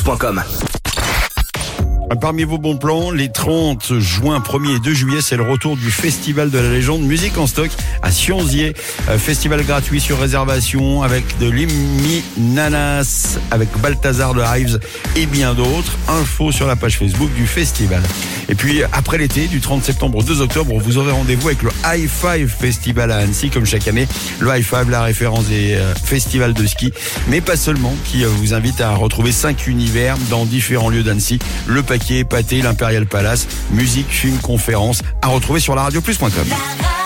radioplus.com. Parmi vos bons plans, les 30 juin, 1er et 2 juillet, c'est le retour du Festival de la Légende Musique en stock à Sionzier. Festival gratuit sur réservation avec de l'Imminanas, avec Balthazar de Hives et bien d'autres. Info sur la page Facebook du festival. Et puis après l'été, du 30 septembre au 2 octobre, vous aurez rendez-vous avec le High Five Festival à Annecy, comme chaque année. Le High Five, la référence des festivals de ski, mais pas seulement, qui vous invite à retrouver 5 univers dans différents lieux d'Annecy. Le Paquet, Pâté, l'Imperial Palace, musique, film, conférences, à retrouver sur la radioplus.com.